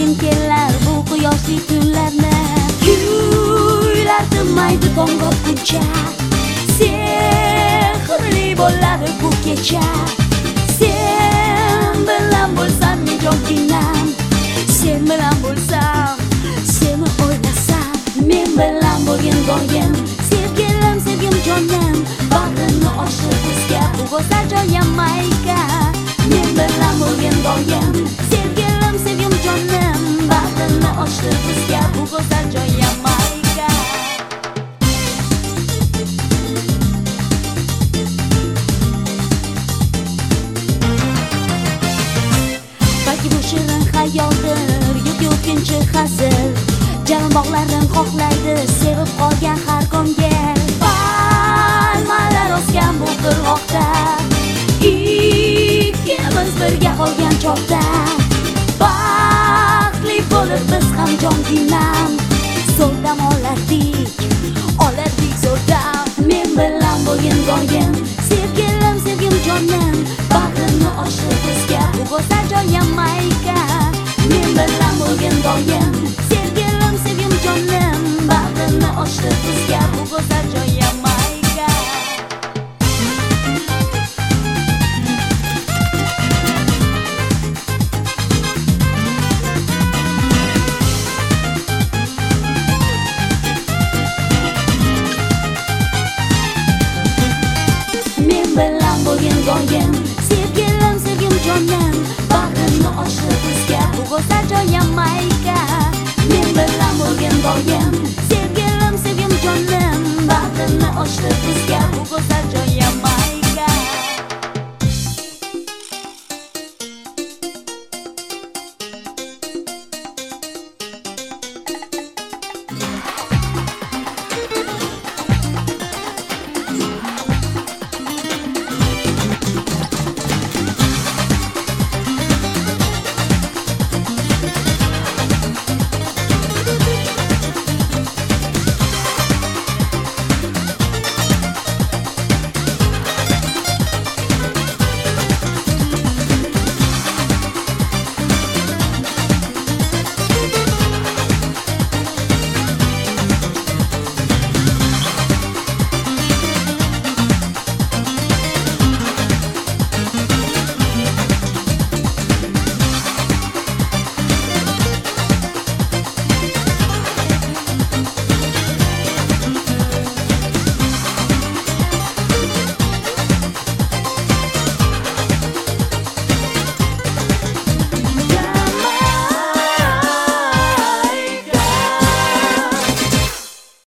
eslayotgim kelar bu quyoshli tunlarni. Kuylar tinmaydi tong otguncha, sehrli bo'ladi bu kecha. Sen bilan bo'lsam men jonginam, sen bilan bo'lsam, seni o'ylasam, men bilan bo'lgin doim. Sevgilim, sevgim jonim, bag'rini ochdi bizga bu go'zal joy Yamayka. Men bilan bo'lgin doim. Sevgilim, sevgim jonim, bag'rini ochdi bizga bu go'zal joy Yamayka. Balki bu shirin xayoldir, yo'q-yo'qinchi hazil. Jalon bog'larim xohlaydi sevib qolgan har ko'ngil. Palmalar o'sgan bu qirg'oqda, ikkimiz birga qolgan chog'da, baxtli bo'lib biz ham jonginam. Zo'rdam olardik zo'rdam. Men bilan bo'lgin doim. Sevgilim, sevgim jonim, bag'rini ochdi bizga bu go'zal joy Yamayka. Men bilan bo'lgin doim. Sevgilim, sevgim jonim, bag'rini ochdi bizga bu go'zal joy Yamayka. Men bilan bo'lgin doim. Sevgilim, sevgim jonim, bag'rini ochdi bizga bu go'zal joy Yamayka. Men bilan bo'lgin doim. Sevgilim, sevgim jonim, bag'rini ochdi bizga bu go'zal joy Yamayka.